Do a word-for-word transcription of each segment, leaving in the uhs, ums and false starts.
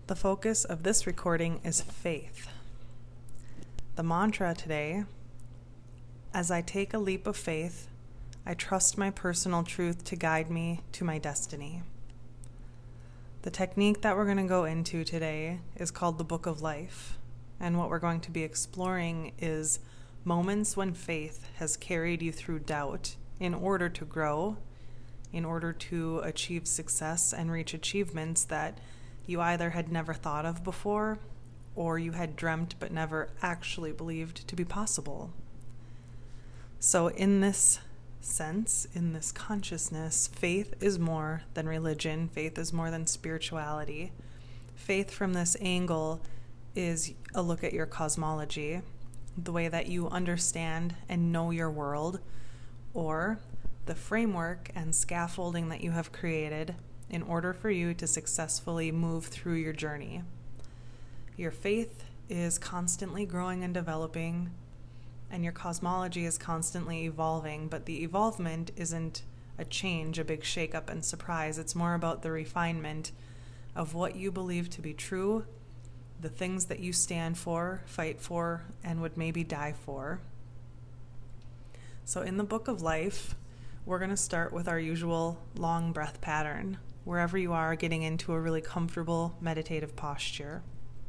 The focus of this recording is faith. The mantra today: as I take a leap of faith, I trust my personal truth to guide me to my destiny. The technique that we're going to go into today is called the Book of Life, and what we're going to be exploring is moments when faith has carried you through doubt in order to grow, in order to achieve success and reach achievements that you either had never thought of before or you had dreamt but never actually believed to be possible. So in this sense, in this consciousness, faith is more than religion. Faith is more than spirituality. Faith from this angle is a look at your cosmology, the way that you understand and know your world, or the framework and scaffolding that you have created in order for you to successfully move through your journey. Your faith is constantly growing and developing, and your cosmology is constantly evolving, but the evolvement isn't a change, a big shake-up and surprise. It's more about the refinement of what you believe to be true, the things that you stand for, fight for, and would maybe die for. So in the Book of Life, we're going to start with our usual long breath pattern, wherever you are, getting into a really comfortable meditative posture.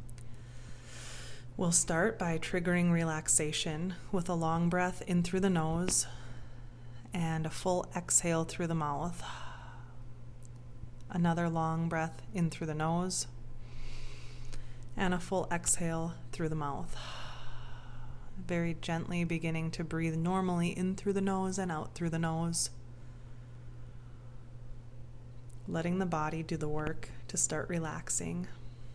We'll start by triggering relaxation with a long breath in through the nose and a full exhale through the mouth. Another long breath in through the nose and a full exhale through the mouth. Very gently beginning to breathe normally in through the nose and out through the nose. Letting the body do the work to start relaxing.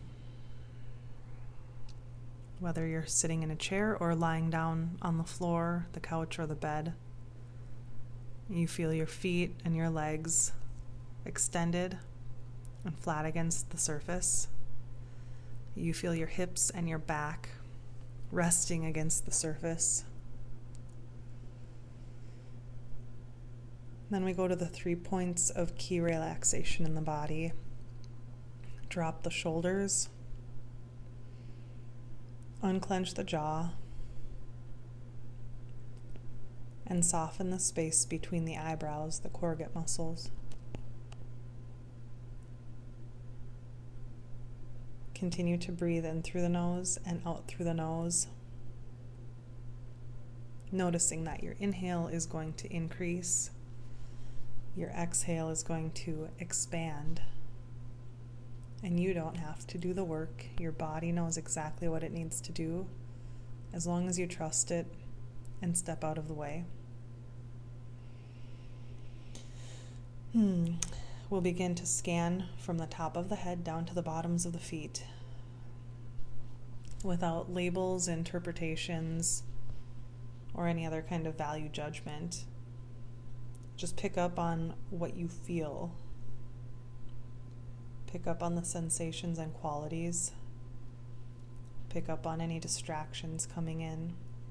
Whether you're sitting in a chair or lying down on the floor, the couch, or the bed, you feel your feet and your legs extended and flat against the surface. You feel your hips and your back resting against the surface. Then we go to the three points of key relaxation in the body. Drop the shoulders, unclench the jaw, and soften the space between the eyebrows, the corrugate muscles. Continue to breathe in through the nose and out through the nose, noticing that your inhale is going to increase, your exhale is going to expand, and you don't have to do the work. Your body knows exactly what it needs to do, as long as you trust it and step out of the way. Hmm. We'll begin to scan from the top of the head down to the bottoms of the feet, without labels, interpretations, or any other kind of value judgment. Just pick up on what you feel. Pick up on the sensations and qualities. Pick up on any distractions coming in.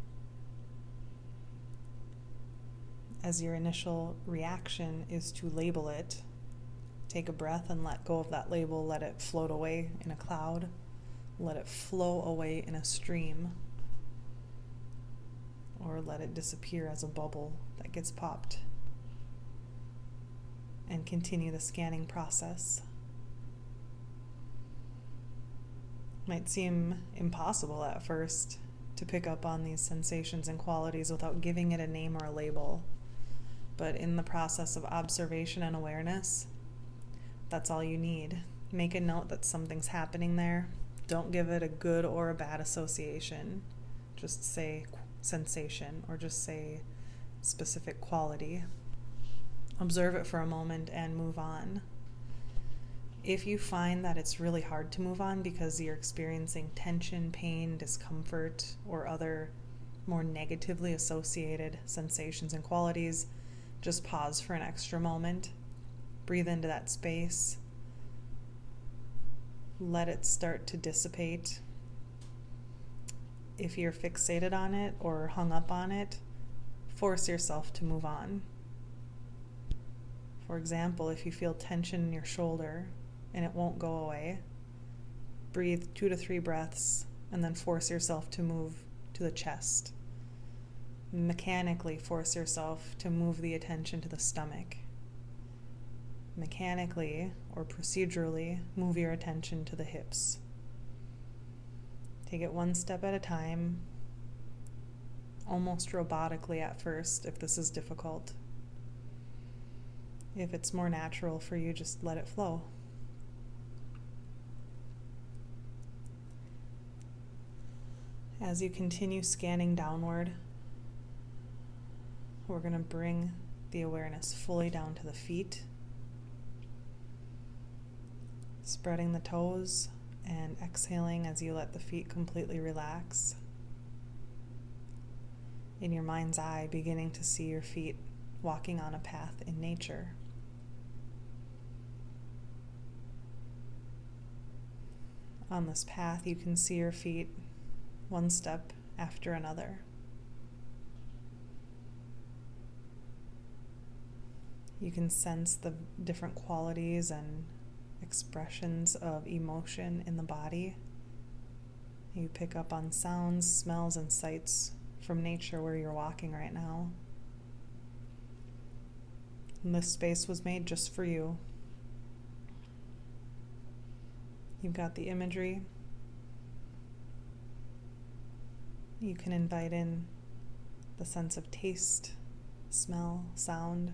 As your initial reaction is to label it, take a breath and let go of that label. Let it float away in a cloud. Let it flow away in a stream. Or let it disappear as a bubble that gets popped. And continue the scanning process. Might seem impossible at first to pick up on these sensations and qualities without giving it a name or a label. But in the process of observation and awareness, that's all you need. Make a note that something's happening there. Don't give it a good or a bad association. Just say sensation or just say specific quality. Observe it for a moment and move on. If you find that it's really hard to move on because you're experiencing tension, pain, discomfort, or other more negatively associated sensations and qualities, just pause for an extra moment. Breathe into that space. Let it start to dissipate. If you're fixated on it or hung up on it, force yourself to move on. For example, if you feel tension in your shoulder and it won't go away, breathe two to three breaths and then force yourself to move to the chest. Mechanically force yourself to move the attention to the stomach. Mechanically or procedurally move your attention to the hips. Take it one step at a time, almost robotically at first if this is difficult. If it's more natural for you, just let it flow. As you continue scanning downward, we're going to bring the awareness fully down to the feet, spreading the toes and exhaling as you let the feet completely relax. In your mind's eye, beginning to see your feet walking on a path in nature. On this path, you can see your feet one step after another. You can sense the different qualities and expressions of emotion in the body. You pick up on sounds, smells, and sights from nature where you're walking right now. And this space was made just for you. You've got the imagery. You can invite in the sense of taste, smell, sound.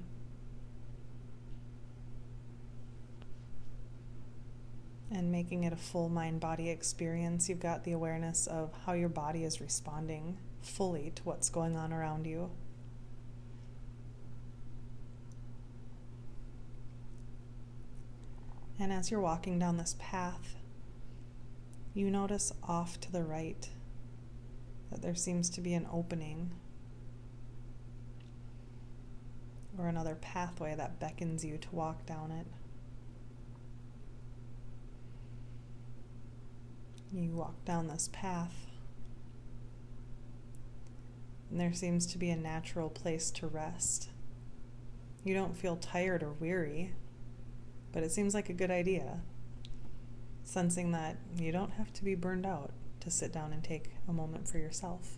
And making it a full mind-body experience, you've got the awareness of how your body is responding fully to what's going on around you. And as you're walking down this path, you notice off to the right that there seems to be an opening or another pathway that beckons you to walk down it. You walk down this path, and there seems to be a natural place to rest. You don't feel tired or weary, but it seems like a good idea, sensing that you don't have to be burned out to sit down and take a moment for yourself.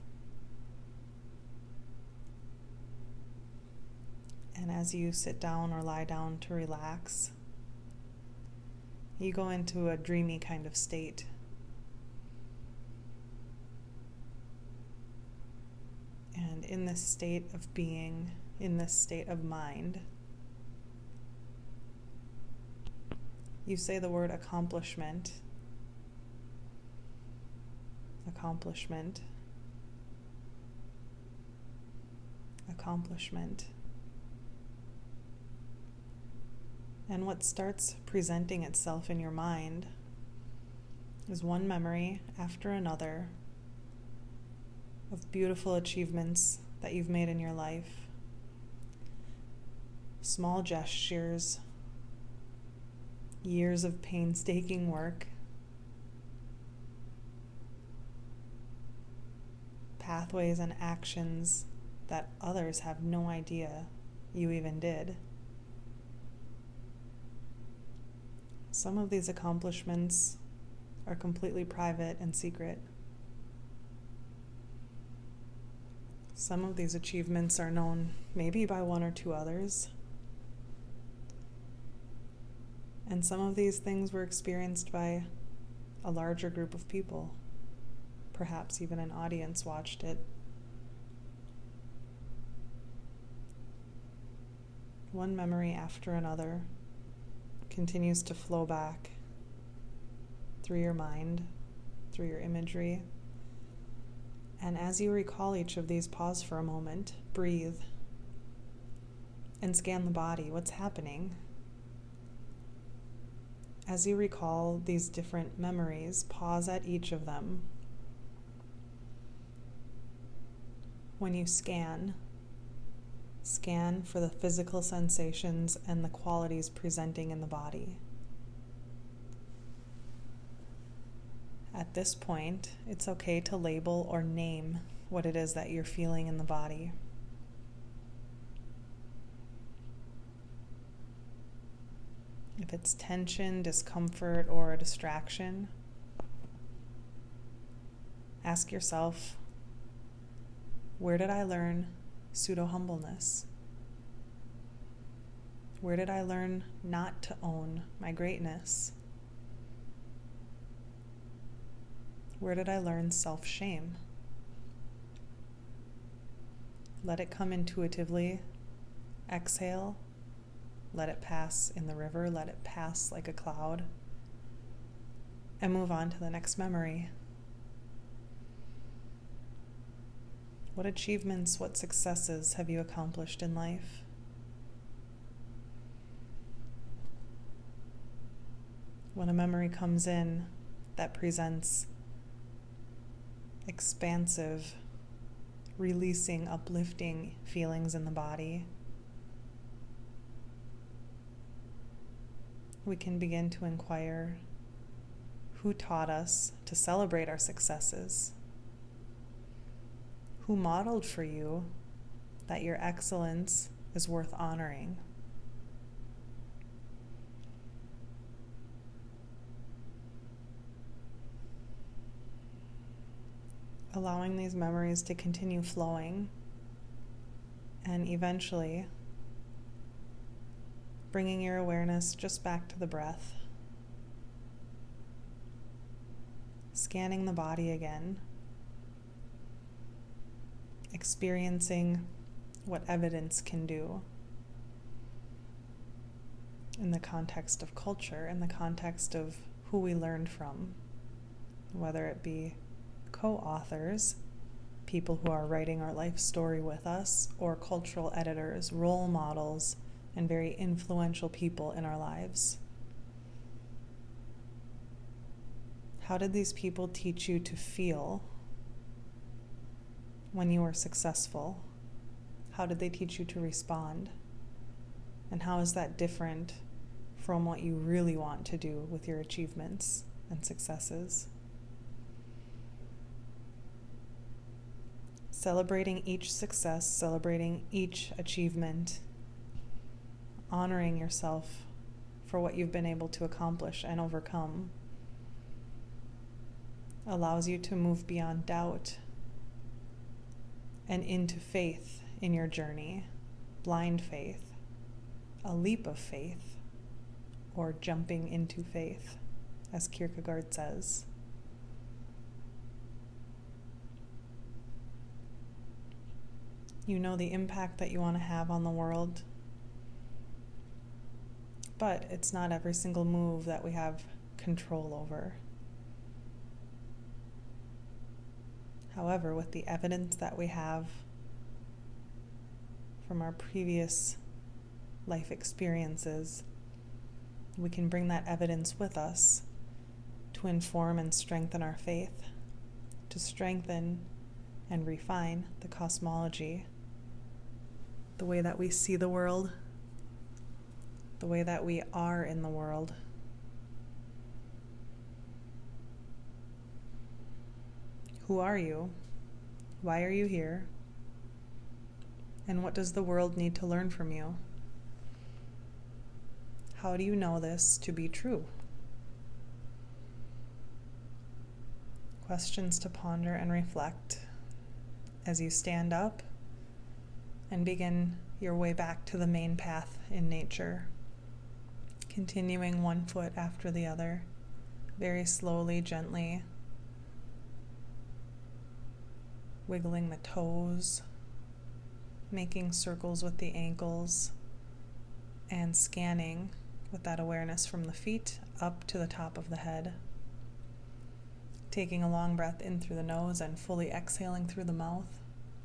And as you sit down or lie down to relax, you go into a dreamy kind of state. And in this state of being, in this state of mind, you say the word accomplishment, accomplishment, accomplishment. And what starts presenting itself in your mind is one memory after another of beautiful achievements that you've made in your life. Small gestures, years of painstaking work, pathways and actions that others have no idea you even did. Some of these accomplishments are completely private and secret. Some of these achievements are known maybe by one or two others. And some of these things were experienced by a larger group of people. Perhaps even an audience watched it. One memory after another continues to flow back through your mind, through your imagery. And as you recall each of these, pause for a moment, breathe, and scan the body. What's happening? As you recall these different memories, pause at each of them. When you scan, scan for the physical sensations and the qualities presenting in the body. At this point, it's okay to label or name what it is that you're feeling in the body. If it's tension, discomfort, or a distraction, Ask yourself, where did I learn pseudo-humbleness? Where did I learn not to own my greatness? Where did I learn self-shame? Let it come intuitively. Exhale. Let it pass in the river. Let it pass like a cloud. And move on to the next memory. What achievements, what successes have you accomplished in life? When a memory comes in that presents expansive, releasing, uplifting feelings in the body, we can begin to inquire who taught us to celebrate our successes, who modeled for you that your excellence is worth honoring. Allowing these memories to continue flowing, and eventually bringing your awareness just back to the breath, scanning the body again, experiencing what evidence can do in the context of culture, in the context of who we learned from, whether it be co-authors, people who are writing our life story with us, or cultural editors, role models, and very influential people in our lives. How did these people teach you to feel when you were successful? How did they teach you to respond? And how is that different from what you really want to do with your achievements and successes? Celebrating each success, celebrating each achievement, honoring yourself for what you've been able to accomplish and overcome, allows you to move beyond doubt and into faith in your journey, blind faith, a leap of faith, or jumping into faith, as Kierkegaard says. You know the impact that you want to have on the world, but it's not every single move that we have control over. However, with the evidence that we have from our previous life experiences, we can bring that evidence with us to inform and strengthen our faith, to strengthen and refine the cosmology, the way that we see the world, the way that we are in the world. Who are you? Why are you here? And what does the world need to learn from you? How do you know this to be true? Questions to ponder and reflect as you stand up and begin your way back to the main path in nature, continuing one foot after the other, very slowly, gently, wiggling the toes, making circles with the ankles, and scanning with that awareness from the feet up to the top of the head. Taking a long breath in through the nose and fully exhaling through the mouth.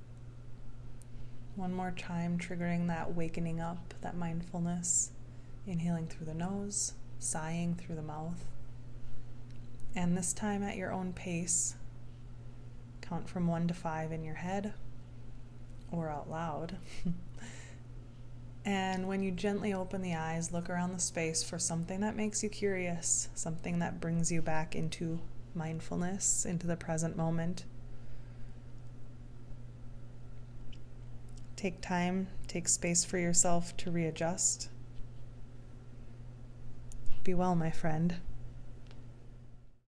One more time, triggering that wakening up, that mindfulness. Inhaling through the nose, sighing through the mouth. And this time at your own pace, count from one to five in your head or out loud. And when you gently open the eyes, look around the space for something that makes you curious, something that brings you back into mindfulness, into the present moment. Take time, take space for yourself to readjust. Be well, my friend.